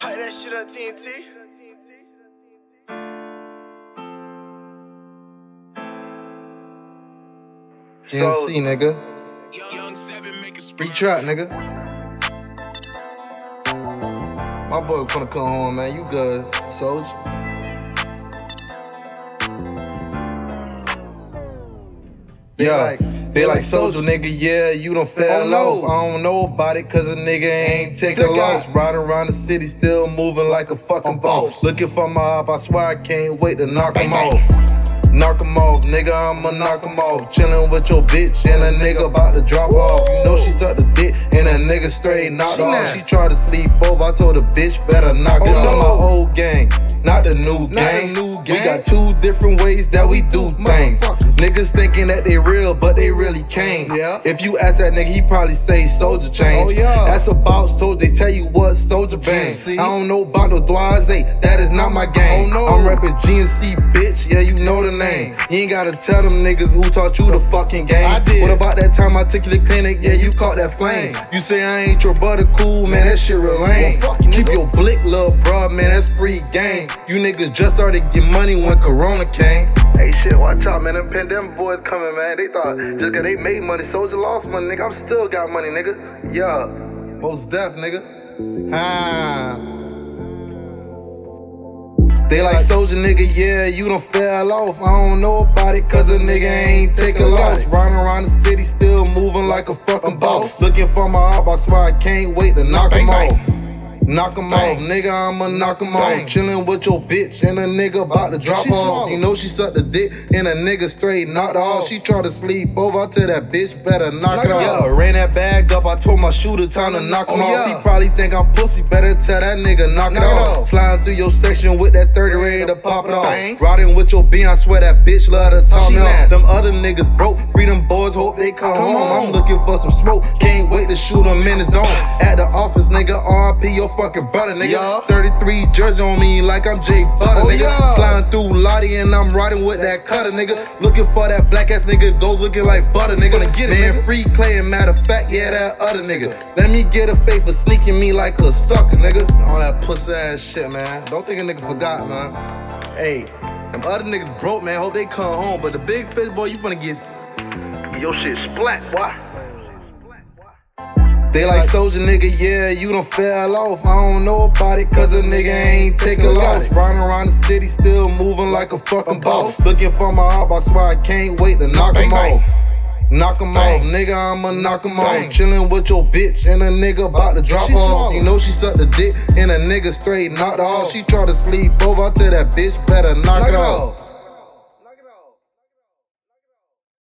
Pipe that shit up, TNT. GNC, nigga. Young 7 make a Free trap, nigga. My boy finna come home, man. You good, Soldier? They like Soldier, nigga, yeah, you done fell off. I don't know about it, cause a nigga ain't take a loss. Riding around the city, still moving like a fucking boss. Looking for my op, I swear I can't wait to knock him off. Knock him off, nigga, I'ma knock him off. Chillin' with your bitch and a nigga about to drop off. You know she sucked the dick and a nigga straight knocked off. She tried to sleep over, I told the bitch better knock it off. My old gang, not the new gang. We got two different ways that we do things. Niggas thinking that they real, but they really can't. If you ask that nigga, he probably say Soldier change. That's about Soldier, they tell you what Soldier bang. I don't know about no Dwise, that is not my game. I'm rapping GNC, bitch, yeah, you know the name. You ain't gotta tell them niggas who taught you the fucking game. What about that time I took you to clinic, yeah, you caught that flame. You say I ain't your brother, cool, man, that shit real lame. Keep your blick, little bruh, man, that's free game. You niggas just started getting money when Corona came. Hey shit, watch out, man, them pandemic boys coming, man. They thought just cause they made money, Soldier lost money, nigga. I'm still got money, nigga. Yeah, most deaf, nigga. They like Soldier, nigga, yeah, you done fell off. I don't know about it, cause a nigga ain't take a loss. Riding around the city, still moving like a fucking boss. Looking for my op, I swear I can't wait to knock him off. Knock him off, nigga, I'ma knock him off. Chillin' with your bitch and a nigga about to drop off. You know she sucked the dick and a nigga straight knocked off. She tried to sleep over, I tell that bitch better knock it off. Yeah, ran that bag up, I told my shooter time to knock him off. He probably think I'm pussy, better tell that nigga knock it off. Sliding through your section with that 30 ready to pop it off. Riding with your B, I swear that bitch love to talk me off. Them other niggas broke, freedom boys hope they come home. I'm looking for some smoke, can't wait to shoot them in his dome. At the office, nigga, RIP your fucking brother, nigga. 33 jersey on me like I'm Jay Butter, nigga. Sliding through Lottie and I'm riding with that cutter, nigga. Looking for that black ass nigga, goes looking like butter, nigga. Get it, man, free Clay and matter of fact, yeah, that other nigga. Let me get a fake for sneaking me like a sucker, nigga. All that pussy ass shit, man. Don't think a nigga forgot, man. Hey, them other niggas broke, man. Hope they come home. But the big fish, boy, you finna get your shit splat, boy. They like Soldier, nigga, yeah, you done fell off. I don't know about it, cause a nigga ain't take a loss. Riding around the city, still moving like a fucking boss. Looking for my op, I swear I can't wait to knock him off. Knock him off, nigga, I'ma knock him off. Chillin' with your bitch and a nigga about to drop off. You know she sucked the dick and a nigga straight knocked off. She tried to sleep over, I tell that bitch better knock it off.